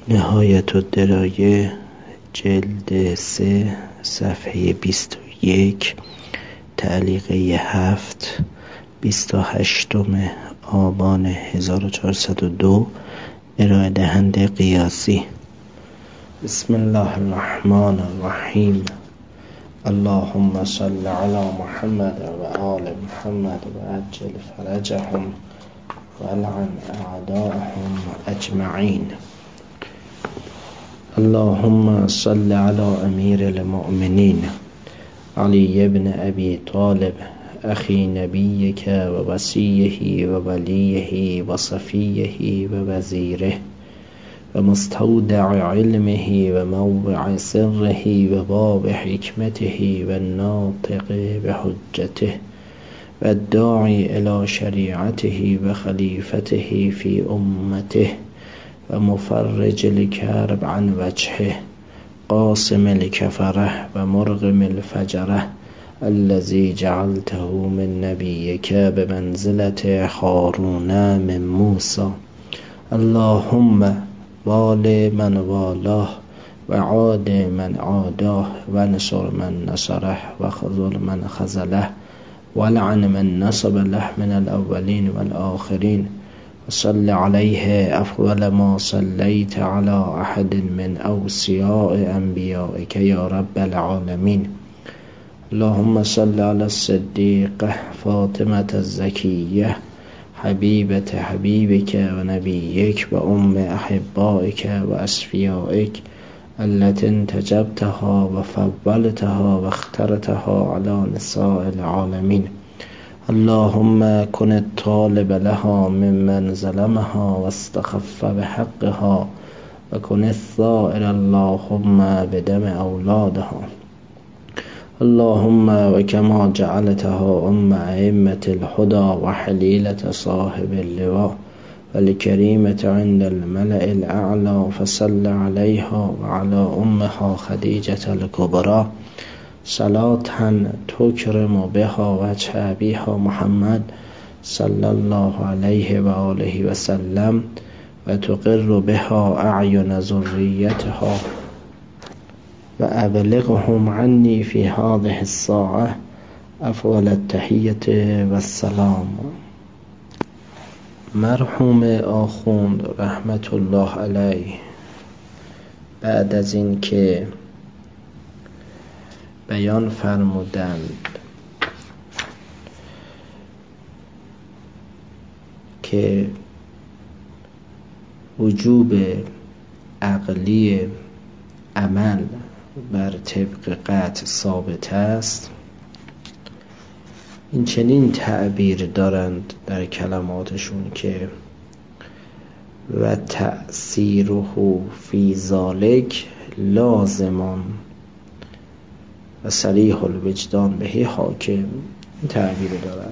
نهایت الدرایه جلد 3 صفحه 21 تعلیقه 7 28 آبان 1402 ارائه دهنده قیاسی. بسم الله الرحمن الرحیم. اللهم صل علی محمد و آل محمد و عجل فرجهم و لعن اعداءهم اجمعین. اللهم صل على امیر المؤمنین علی ابن ابی طالب اخی نبیک و وصیه و ولیه و صفیه و وزیره و مستودع علمه و موضع سره و باب حکمته و ناطق بحجته و الداعی الى شریعته و خلیفته فی امته و مفرج الکرب عن وجهه قاسم الکفره و مرغم الفجره الذي جعلته من نبيك بمنزلة هارون من موسى. اللهم وال من والاه و عاد من عاداه و نصر من نصره و خذل من خذله و لعن من نصب له من الاولین والآخرین و صل علیه افضل ما صلیت على احد من اوصیاء انبیائک یا رب العالمین. اللهم صل على الصديقة فاطمة الزكية حبيبة حبيبك ونبيك وأم أحبائك وأصفيائك التي انتجبتها وفضلتها واخترتها على نساء العالمين. اللهم كن الطالب لها ممن ظلمها واستخف بحقها وكن الثائر اللهم بدم أولادها. اللهم وكما جعلتها أم أئمة الهدى وحليلة صاحب اللواء والكريمة عند الملأ الأعلى فصل عليها وعلى أمها خديجة الكبرى صلاة تكرم بها وجه أبيها محمد صلى الله عليه وآله وسلم وتقر بها أعين ذريتها و ابلغهم عنی فی هذه الساعه افضل التحیة و السلام. مرحوم آخوند رحمت الله علیه بعد از این که بیان فرمودند که وجوب عقلی عمل بر طبق قطع ثابت است، این چنین تعبیر دارند در کلماتشون که و تأثیره فی ذالک لازمان و صریح الوجدان بهی حاکم. این تعبیر دارند.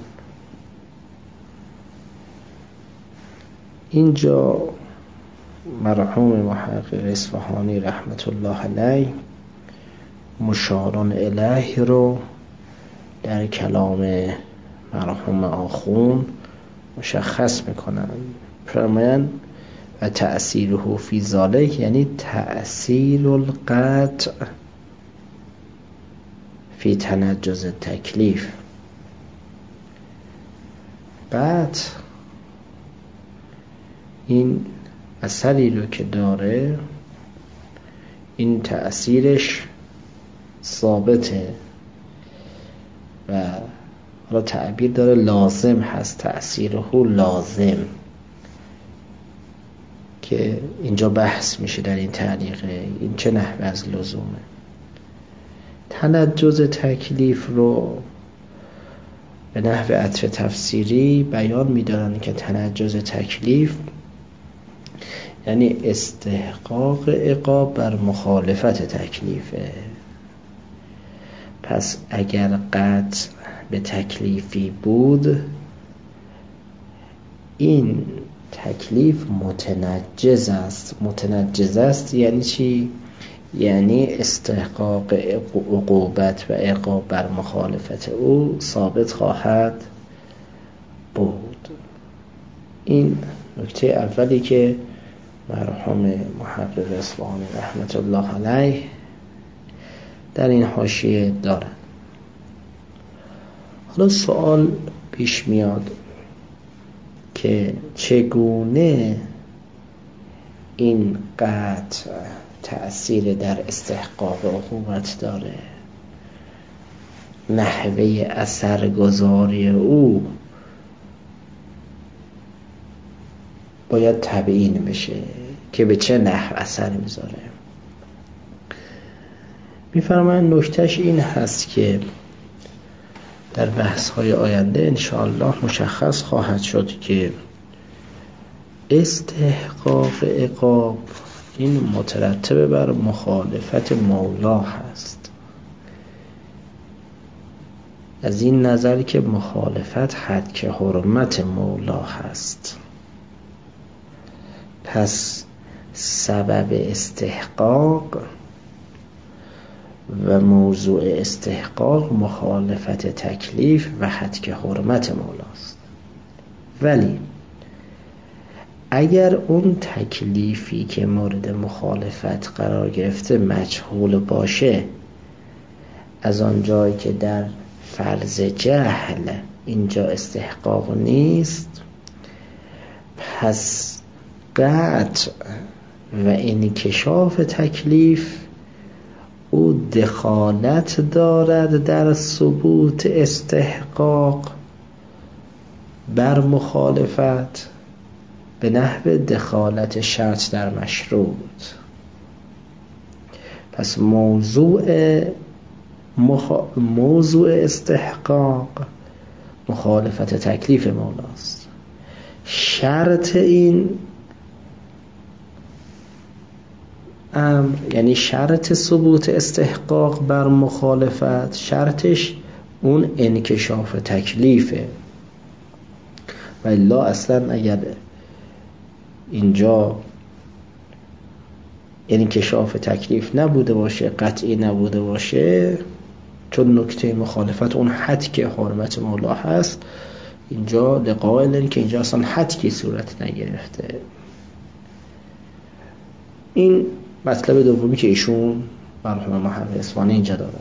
اینجا مرحوم محقق اصفهانی رحمت الله علیه مشارون الیه رو در کلام مرحوم آخون مشخص میکنن. فرمایند و تأثیره فی ذالک یعنی تأثیر القطع فی تنجز تکلیف. بعد این اثری رو که داره این تأثیرش ثابته و حالا تعبیر داره لازم هست، تأثیره لازم، که اینجا بحث میشه در این تعلیقه این چه نحوه از لزومه. تنجز تکلیف رو به نحو عطف تفسیری بیان میدارن که تنجز تکلیف یعنی استحقاق عقاب بر مخالفت تکلیفه. پس اگر قطع به تکلیفی بود این تکلیف متنجز است یعنی چی؟ یعنی استحقاق عقوبت و عقاب بر مخالفت او ثابت خواهد بود. این نکته اولی که مرحوم محقق اصفهانی رحمت الله علیه در این حاشیه دارن. حالا سوال پیش میاد که چگونه این قطع تأثیر در استحقاق عقوبت داره، نحوه اثرگذاری او باید تبیین بشه که به چه نحو اثر میذاره. میفرمایند نکتهش این هست که در بحث‌های آینده انشاءالله مشخص خواهد شد که استحقاق عقاب این مترتب بر مخالفت مولا هست، از این نظر که مخالفت حد که حرمت مولا هست. پس سبب استحقاق و موضوع استحقاق مخالفت تکلیف و حد که حرمت مولاست. ولی اگر اون تکلیفی که مورد مخالفت قرار گرفته مجهول باشه، از آن جایی که در فرض جهل اینجا استحقاق نیست، پس قطع و انکشاف تکلیف او دخالت دارد در ثبوت استحقاق بر مخالفت به نحو دخالت شرط در مشروط. پس موضوع استحقاق مخالفت تکلیف مولاست. شرط این امر، یعنی شرط ثبوت استحقاق بر مخالفت، شرطش اون انکشاف تکلیفه. و الا اصلا اگر اینجا انکشاف تکلیف نبوده باشه، قطعی نبوده باشه، چون نکته مخالفت اون حد که حرمت مولا هست، اینجا لقائل که اینجا اصلا حد کی صورت نگرفته. این مطلب دومی که ایشون مرحوم محقق اصفهانی اینجا داره.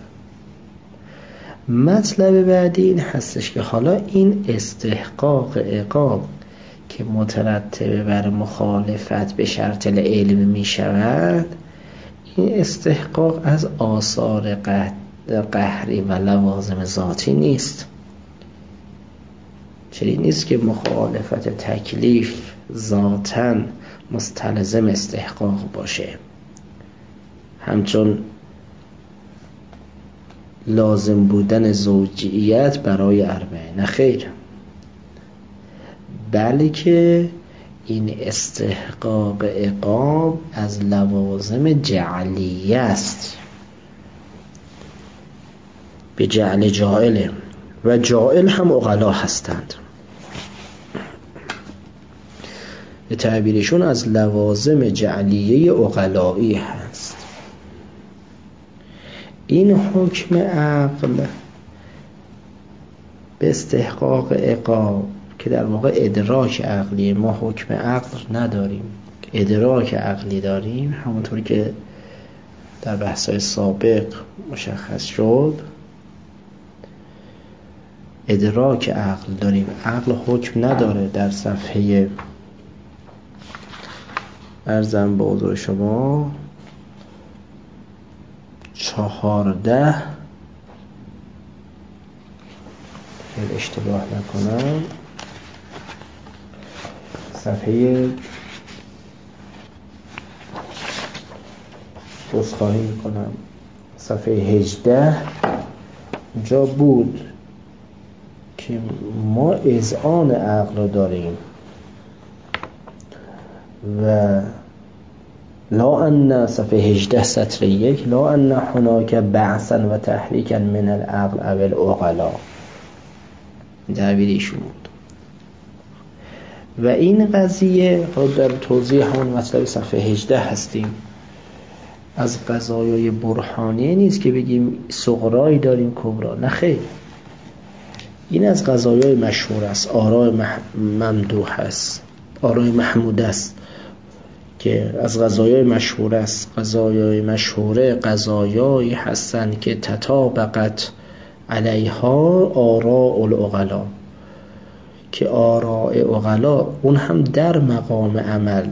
مطلب بعدی این هستش که حالا این استحقاق عقاب که مترتب بر مخالفت به شرط العلم می شود، این استحقاق از آثار قهری و لوازم ذاتی نیست. چنین نیست که مخالفت تکلیف ذاتاً مستلزم استحقاق باشه، همچون لازم بودن زوجیت برای اربعه. نه خیر، بلکه این استحقاق عقاب از لوازم جعلیه است، به جعل جائله، و جائل هم عقلا هستند. به تعبیرشون از لوازم جعلیه عقلایی هست. این حکم عقل به استحقاق عقاب که در واقع ادراک عقلی، ما حکم عقل نداریم، ادراک عقلی داریم، همونطوری که در بحث‌های سابق مشخص شد. ادراک عقل داریم، عقل حکم نداره. در صفحه ارزم به حضور شما 14 خیلی اشتباه نکنم، صفحه بزخواهی میکنم، صفحه 18 جا بود که ما اذعان عقل رو داریم و لا ان، صفحه 18 سطر 1، لا ان هناك بعثا و تحریکا من العقل او العقلا، تعبیرشون بود. و این قضیه در توضیح همون مطلب صفحه 18 هستیم. از قضایای برهانیه نیست که بگیم صغرایی داریم کبرا، نه خیر، این از قضایای مشهور است، آراء ممدوح است، آراء محمود است که از قضایای مشهور است. قضایای مشهوره قضایایی هستند که تطابقت علیها آراء العقلا، که آراء عقلا اون هم در مقام عمل،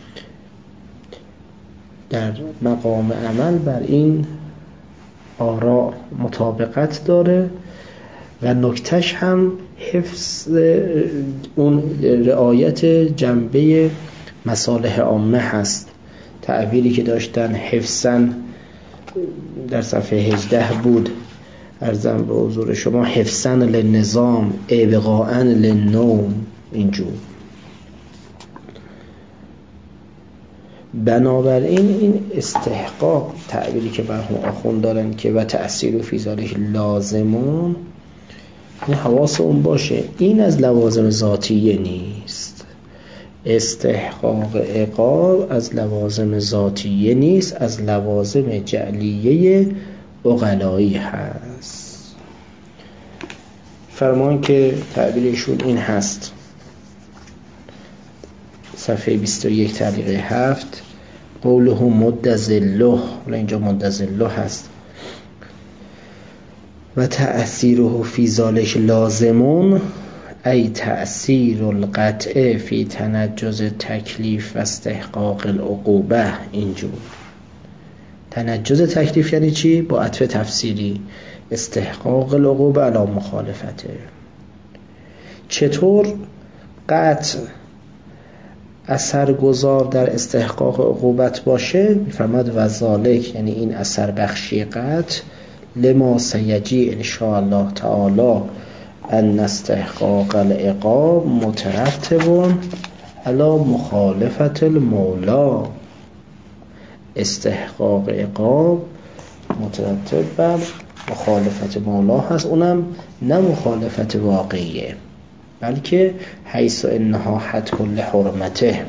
در مقام عمل بر این آراء مطابقت داره و نکتش هم حفظ اون رعایت جنبه مصالح عامه هست. تعبیری که داشتن حفظاً در صفحه 18 بود، عرضم به حضور شما، حفظاً للنظام ابقاءً للنوم. اینجور بنابراین این استحقاق، تعبیری که مرحوم آخوند دارن که و تأثیر فی ذلک لازمون، این حواس اون باشه، این از لوازم ذاتیه نیست. استحقاق عقاب از لوازم ذاتیه نیست، از لوازم جعلیه عقلایی هست. فرمان که تعبیرشون این هست، صفحه 21 تعلیق 7، قوله مد ظله، اینجا مد ظله هست، و تأثیره فی ذلک لازمون ای تأثیر القطع فی تنجز تکلیف و استحقاق العقوبه. اینجور تنجز تکلیف یعنی چی؟ با عطف تفسیری، استحقاق العقوبه علی مخالفته. چطور قطع اثرگذار در استحقاق عقوبت باشه؟ میفرماد و ذالک، یعنی این اثر بخشی قطع، لما سیجی ان شاء الله تعالی ان استحقاق العقاب مترتب علی مخالفت المولا. استحقاق عقاب مترتب بر مخالفت مولا هست، اونم نه مخالفت واقعیه، بلکه حیث انها حد کل حرمته.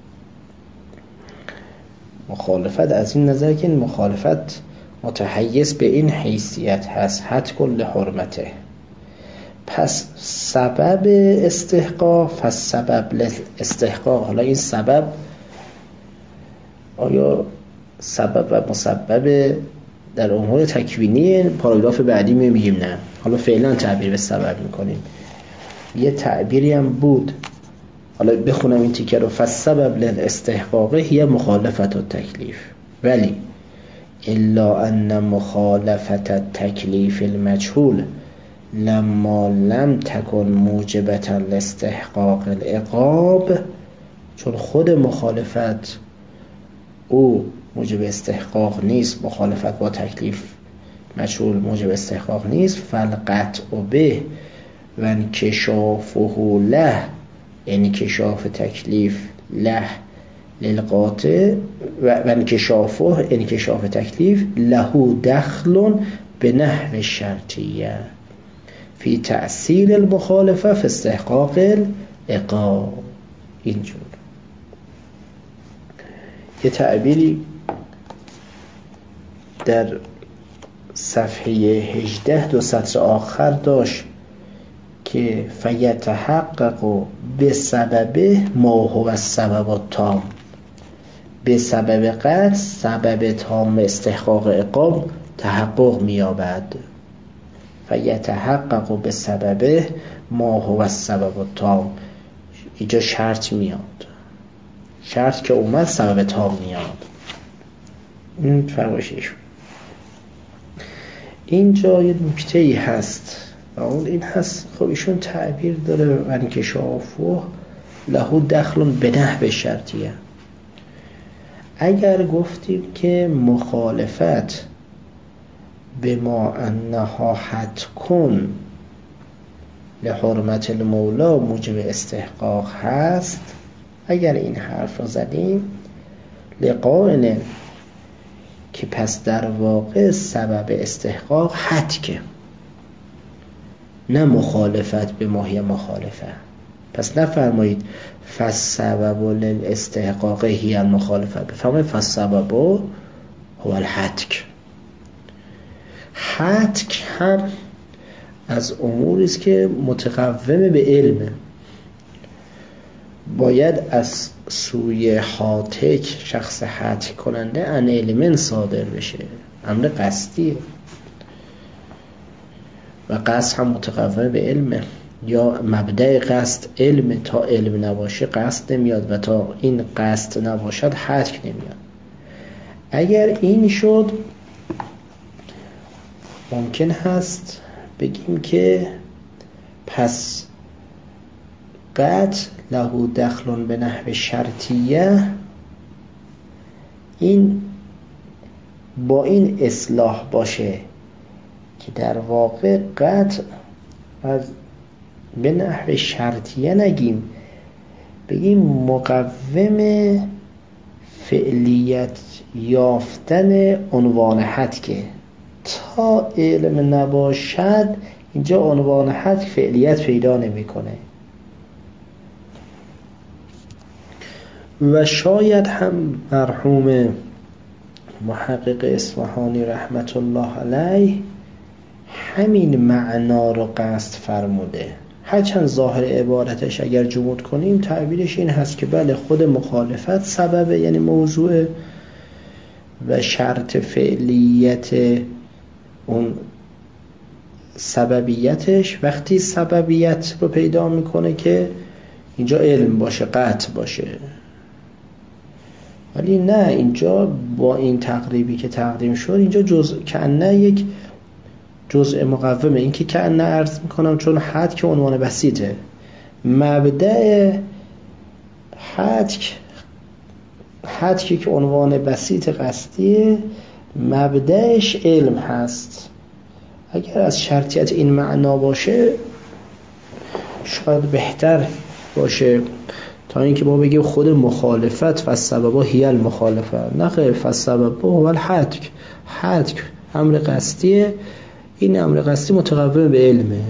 مخالفت از این نظر که این مخالفت متحیز به این حیثیت هست، حد کل حرمته. پس سبب استحقاق، پس سبب استحقاق. حالا این سبب آیا سبب و مسبب در امور تکوینی؟ پاراگراف بعدی میگیم نه، حالا فعلا تعبیر به سبب میکنیم. یه تعبیری هم بود، حالا بخونم این تیکه رو، فالسبب للاستحقاق هی مخالفت التکلیف، ولی الا ان مخالفت التکلیف المجهول لما لم تکن موجبة لاستحقاق العقاب، چون خود مخالفت او موجب استحقاق نیست، مخالفت با تکلیف مجهول موجب استحقاق نیست، فالقطع به و انکشافه له، انکشاف تکلیف له للقاطع و انکشافه، انکشاف تکلیف له دخل به نحو شرطیه فی تأثیر المخالفه فی استحقاق العقاب. اینجور یه تعبیری در صفحه 18 دو سطر آخر داشت که فیتحقق به سبب ما هو السبب التام، به سبب قطع سبب تام استحقاق عقاب تحقق می‌یابد. فیتحقق به سبب ما هو السبب التام، اینجا شرط میاد، شرط که اومد سبب تام میاد. این فرمایشش. اینجا یه نکته‌ای هست و اون این هست، خب ایشون تعبیر داره و انکشافه له دخل به نحو شرطیه. اگر گفتیم که مخالفت به ما انها حد کن لحرمت المولا موجب استحقاق هست، اگر این حرف رو زدیم لقائن که پس در واقع سبب استحقاق حد که نه مخالفت به ماهی مخالفه، پس نفرمایید فالسبب للاستحقاق هی المخالفه، بفرمایید فالسبب هو الحتک. حتک هم از اموری است که متقوم به علم. باید از سوی حاتک، شخص حاتک کننده، ان علم صادر بشه، امر قصدیه و قصد هم متقوم به علمه. یا مبدأ قصد علم، تا علم نباشه قصد نمیاد و تا این قصد نباشد حاتک نمیاد. اگر این شد ممکن هست بگیم که پس قطع له دخل به نحو شرطیه، این با این اصلاح باشه که در واقع قطع از به نحو شرطیه نگیم، بگیم مقوم فعلیت یافتن عنوان حتکه. تا علم نباشد اینجا عنوان حتک فعلیت پیدا نمیکنه. و شاید هم مرحوم محقق اصفهانی رحمت الله علیه همین معنا رو قصد فرموده، هرچند ظاهر عبارتش اگر جمود کنیم تعبیرش این هست که بله خود مخالفت سببه، یعنی موضوع و شرط فعلیت اون سببیتش وقتی سببیت رو پیدا میکنه که اینجا علم باشه، قطع باشه. ولی نه، اینجا با این تقریبی که تقدیم شد اینجا کأنه یک جزء مقومه. این که کأنه عرض میکنم چون حتک عنوان بسیطه، مبدأ حتک که عنوان بسیط قصدیه، مبدأش علم هست. اگر از شرطیت این معنا باشه شاید بهتر باشه تا اینکه ما بگیم خود مخالفت فالسبب هی المخالفه. نه خیر، فالسبب هو الحتک. حتک امر قصدیه، این امر قصدی متقوم به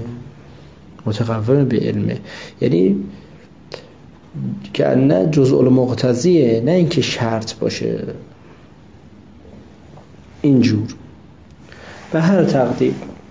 علمه، یعنی که نه جزء المقتضیه، نه اینکه شرط باشه. اینجور به هر تقدیر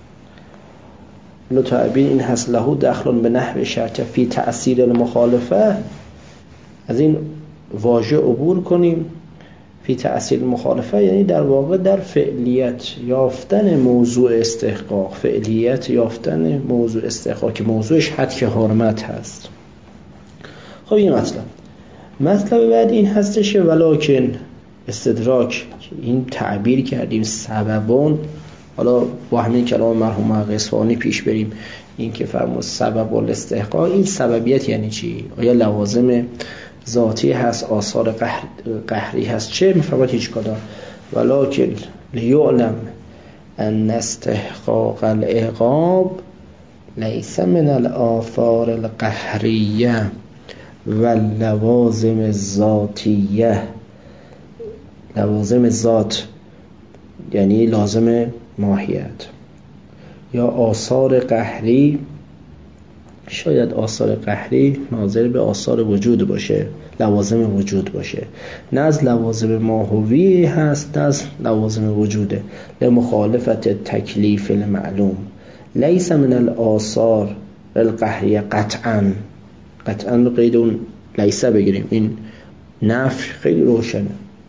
تعبیر این هست له دخل به نحو شرط فی تأثیر المخالفه. از این واژه عبور کنیم. فی تأثیر المخالفه یعنی در واقع در فعلیت یافتن موضوع استحقاق، فعلیت یافتن موضوع استحقاق که موضوعش حد که حرمت هست. خب این مطلب بعد این هستش که ولکن استدراک، این تعبیر کردیم سببون. حالا با همین کلام مرحوم اصفهانی پیش بریم. این که فرمود سبب الاستحقاق، این سببیت یعنی چی؟ آیا لوازم ذاتی هست، آثار قهری هست؟ چه میفرماد؟ هیچ کدام. ولکن لیعلم ان استحقاق العقاب لیس من الآثار القهریه و لوازم الذاتیه. لوازم ذات یعنی لازم ماهیت، یا آثار قهری. شاید آثار قهری ناظر به آثار وجود باشه، لوازم وجود باشه، نه از لوازم ماهوی هست، نه از لوازم وجوده. لمخالفت تکلیف المعلوم لیس من الآثار القهریه قطعا رو قید اون لیسه بگیریم، این نفی خیلی روشنه.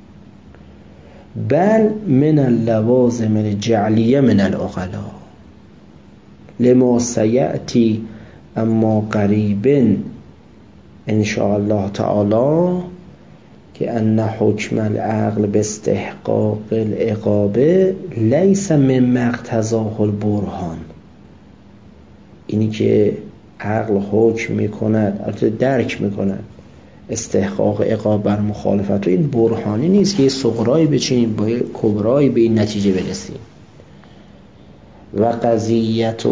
بل من اللوازم الجعلیه من العقلا لما سیأتی اما قریبا ان شاء الله تعالی که ان حکم العقل به استحقاق العقابه لیس من مقتضاه البرهان. اینی که عقل حکم میکند، البته درک میکند استحقاق عقاب بر مخالفت، و این برهانی نیست که یه صغرایی بچینیم با یه کبرایی به این نتیجه برسیم. و قضیته،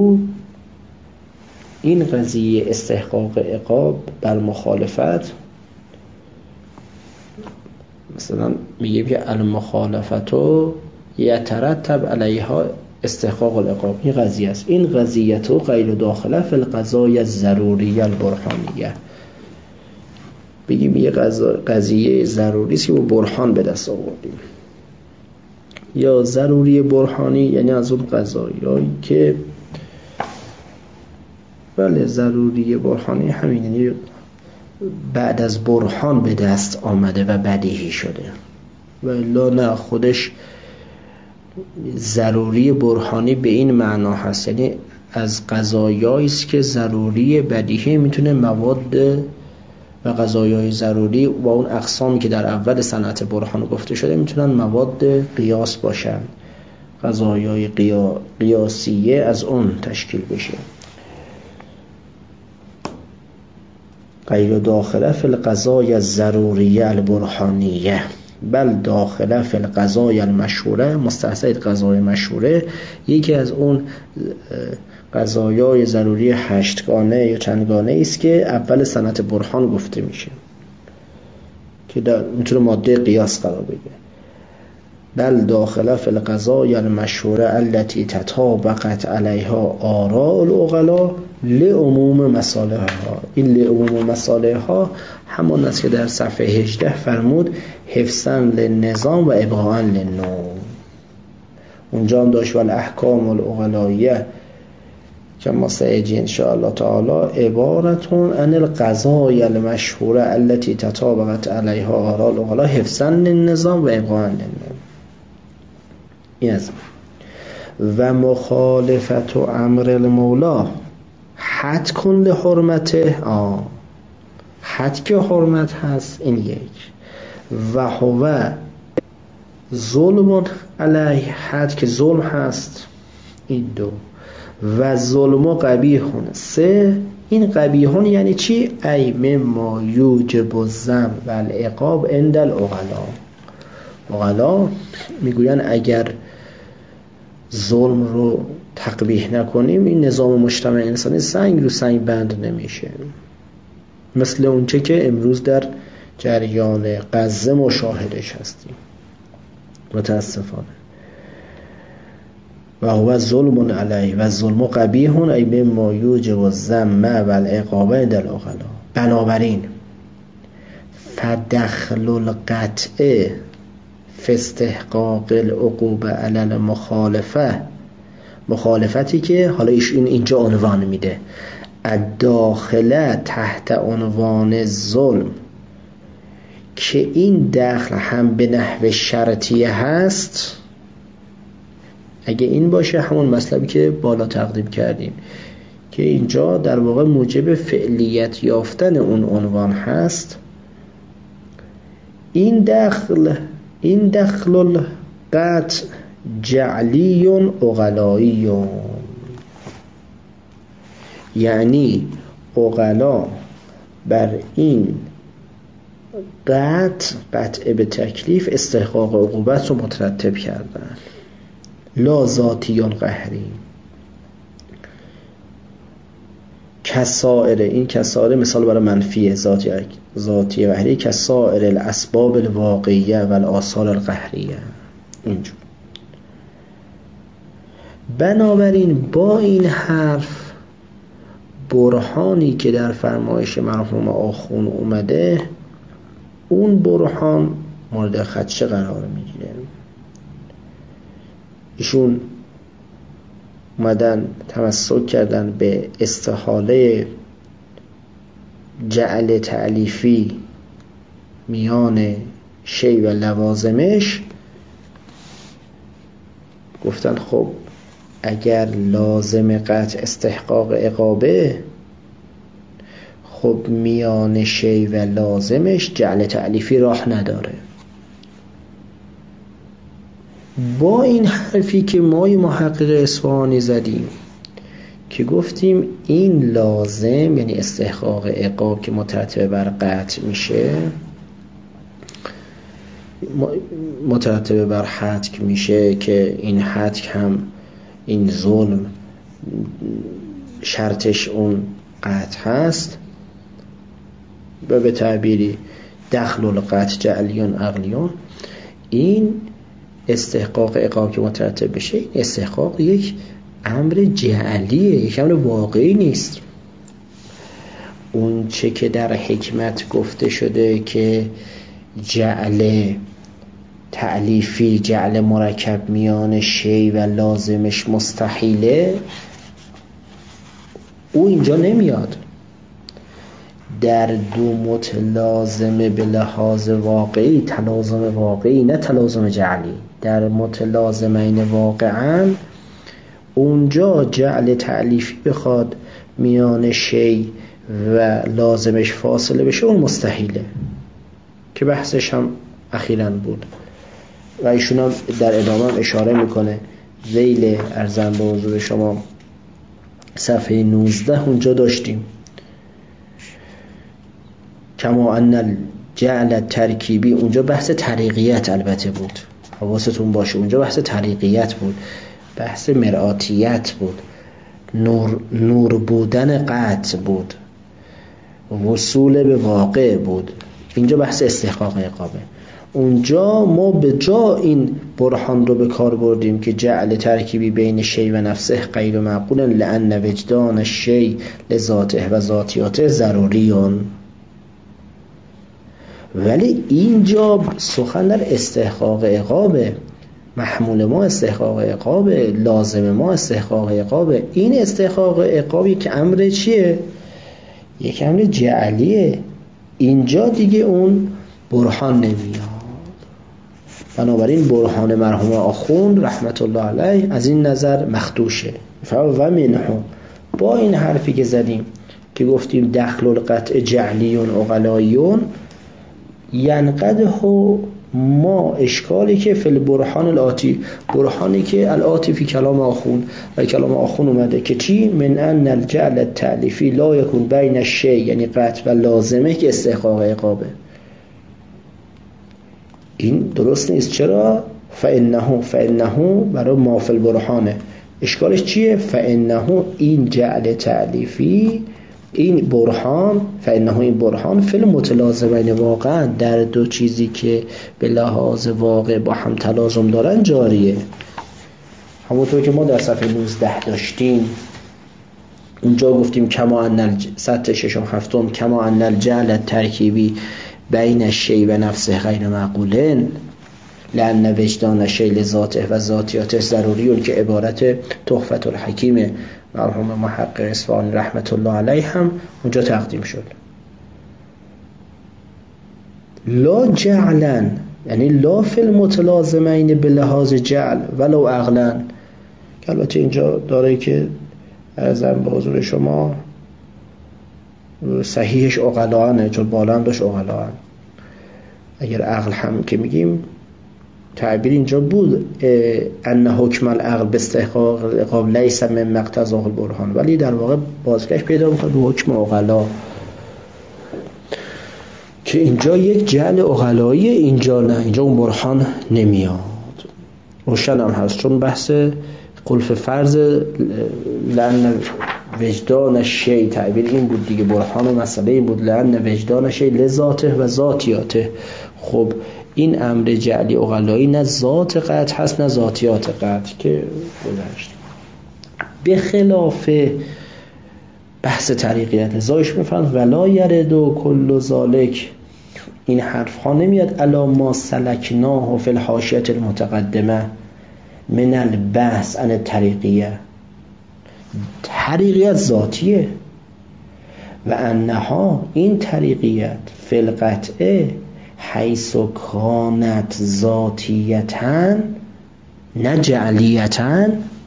این قضیه استحقاق عقاب بر مخالفت، مثلا میگه که المخالفتو یترتب علیها استحقاق العقاب، این قضیه است. این قضیتو غیر داخله فی القضایه الضروریه البرهانیه، بگیم یه قضیه ضروری است که با برهان به دست آوردیم. یا ضروری برهانی یعنی از اون قضایایی که بله ضروری برهانی همین، یعنی بعد از برهان به دست آمده و بدیهی شده، و الا نه، خودش ضروری برهانی به این معنا هست، یعنی از قضایایی است که ضروری بدیهی میتونه مواد و قضایای ضروری و اون اقسامی که در اول صنعت برهان گفته شده میتونن مواد قیاس باشن، قضایای قیاسیه از اون تشکیل بشه. غیر داخله فی القضایا الضروریه البرهانیه بل داخله فی القضایا المشهوره، مستثنی قضای مشهوره یکی از اون قضایای ضروری 8گانه یا چندگانه است که اول صنعت برهان گفته میشه که میتونه ماده قیاس قرار بگیره. بل داخله فی القضایا المشهوره التي تطابقت علیها آراء العقلاء لعموم مصالحها. این لعموم مصالحها همون است که در صفحه 18 فرمود حفظاً للنظام و ابقاءً للنوم. اونجا هم داشت والاحکام العقلائیه کما سیجی ان شاء الله تعالی عبارتون عن القضایا المشهوره التي تطابقت علیها آراء العقلاء حفظاً للنظام و ابقاءً للنوم. این از و مخالفت امر المولا حد کن لحرمته، حد که حرمت هست این یک، و هو ظلم علیه حد که ظلم هست این دو، و ظلم قبیحون سه. این قبیحون یعنی چی؟ ای مما یوجب الذم و العقاب عند العقلاء. عقلاء میگوین اگر ظلم رو تقبیح نکنیم این نظام مجتمع انسانی سنگ رو سنگ بند نمیشه، مثل اونچه که امروز در جریان غزه مشاهدش هستیم متاسفانه. و هو ظلم علیه و ظلم قبیح ای مما یوجب الذم و العقاب عند العقلاء. بنابراین فدخل القطع فی استحقاق العقوبه علی المخالفه، مخالفتی که حالا ایشون اینجا عنوان میده الداخله تحت عنوان ظلم، که این دخل هم به نحو شرطیه هست. اگه این باشه همون مطلبی که بالا تقدیم کردیم که اینجا در واقع موجب فعلیت یافتن اون عنوان هست. این دخل القطع جعلی عقلایی، یعنی عقلا بر این قطع به تکلیف استحقاق عقوبت رو مترتب کردن، لا ذاتی قهری. کسائر، این کسائر مثال برای منفی ذاتی قهری، کسائر الاسباب الواقعیه و الآثار القهریه. اینجور. بنابراین با این حرف برهانی که در فرمایش مرحوم آخون اومده، اون برهان مورد خدشه قرار میگیره. ایشون اومدن تمسک کردن به استحاله جعل تألیفی میان شی و لوازمش. گفتن خب اگر لازم قطع استحقاق عقابه، خب میان شی و لازمش جعل تألیفی راه نداره. با این حرفی که ما محقق اصفهانی زدیم که گفتیم این لازم یعنی استحقاق عقاب که مترتب بر قطع میشه، مترتب بر حتک میشه که این حتک هم این ظلم شرطش اون قطع هست، و به تعبیری دخل القطع جعلیون عقلیون. این استحقاق عقاب که مترتب بشه، این استحقاق یک امر جعلیه، یک امر واقعی نیست. اون چه که در حکمت گفته شده که جعل تألیفی، جعل مرکب میان شی و لازمش مستحیله، او اینجا نمیاد. در دو متلازمه به لحاظ واقعی، تلازم واقعی نه تلازم جعلی، در متلازمین واقعا اونجا جعل تألیفی بخواد میان شی و لازمش فاصله بشه اون مستحیله که بحثش هم اخیراً بود و ایشون هم در ادامه هم اشاره میکنه. ذیل ارزم به حضور شما صفحه 19 اونجا داشتیم کما ان الجعل ترکیبی، اونجا بحث طریقیت البته بود، حواستون باشه اونجا بحث طریقیت بود، بحث مرآتیت بود، نور بودن قطع بود، وصول به واقع بود. اینجا بحث استحقاق عقابه. اونجا ما به جا این برهان رو به کار بردیم که جعل ترکیبی بین شی و نفسه غیر معقول لأن وجدان الشی لذاته و ذاتیاته ضروریون. ولی اینجا سخن در استحقاق عقابه، محمول ما استحقاق عقابه، لازم ما استحقاق عقابه. این استحقاق عقابی که امر چیه؟ یک امر جعلیه. اینجا دیگه اون برهان نمیاد. بنابراین برهان مرحوم آخوند رحمت الله علیه از این نظر مخدوشه. و منه با این حرفی که زدیم که گفتیم دخل القطع جعلیون عقلایون ینقده ما اشکالی که فی البرهان الاتی، برهانی که الاتی فی کلام آخوند و کلام آخوند اومده که چی؟ من ان الجعل التألیفی لا یکون بین الشی، یعنی قطع و لازمه که استحقاق عقابه. این درست نیست. چرا؟ فانه برای ما فی البرهانه. اشکالش چیه؟ فانه این جعل تألیفی، این برهان، فانه این برهان فی المتلازمین واقعا در دو چیزی که به لحاظ واقع با هم تلازم دارن جاریه. همونطور که ما در صفحه 19 داشتیم اونجا گفتیم کما ان سطح ششم هفتم کما ان الجعل ترکیبی بین الشی و نفسه غیر معقولن لأن وجدان الشی لذاته و ذاتیاته ضروریون که عبارت تحفة الحکیم مرحوم محقق اصفهانی رحمت الله علیه هم اونجا تقدیم شد. لا جعلا یعنی لا فی المتلازمین به لحاظ جعل ولو عقلا، که البته اینجا داره که ارزم به حضور شما صحیحش عقلانه، چون بالا هم داشت عقلان. اگر عقل هم که میگیم تعبیر اینجا بود ان حکم العقل به استحقاق العقاب لیس من مقتضاه البرهان، ولی در واقع بازگشت پیدا میکنه به حکم عقلا که اینجا یک جعل عقلایی، اینجا نه، اینجا اون برهان نمیاد. روشن هم هست چون بحث قلف فرض لأن وجدان الشی، تعبیر این بود دیگه، برهان و مسئله این بود لأن وجدان الشی لذاته و ذاتیاته. خب این امر جعلی عقلایی نه ذات قطع هست نه ذاتیات قطع که گذشت، به خلاف بحث طریقیت. لذایش میفهمد ولا یرد و کل ذالک، این حرف ها نمیاد الا ما سلکناه فی الحاشیه المتقدمه من البحث عن الطریقیه. طریقیت ذاتیه و انها این طریقیت فی القطعه حیث کانت ذاتیتاً نه جعلیتاً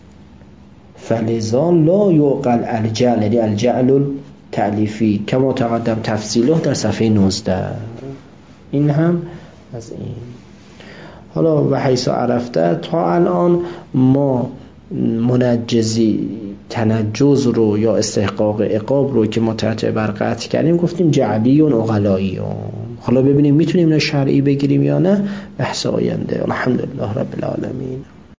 فلذا لا یعقل الجعل، یعنی الجعل التألیفی کما تقدم تفصیله در صفحه 19. این هم از این. حالا و حیث عرفته تا الان ما منجزی تنجز رو یا استحقاق عقاب رو که ما تحت بر قطع کردیم گفتیم جعلیون عقلاییون. حالا ببینیم میتونیم نه شرعی بگیریم یا نه، بحث آینده. الحمدلله رب العالمین.